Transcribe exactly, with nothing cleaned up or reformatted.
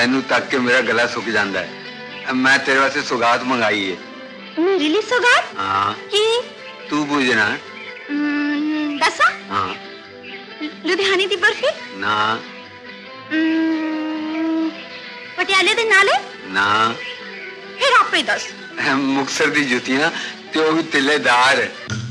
तेनू तक के मेरा गला सुक जाता है। मैं तेरे वास्ते सौगात मंगाई है। मेरे लिए सौगात? हाँ की? तू पूछना। हम्म, दसा? हाँ। लुधियाने दी बर्फी? ना। हम्म, पटियाले दे नाले? ना। फिर आप ही दस। मुक्तसर दी जुतियां ते वो भी तिलेदार।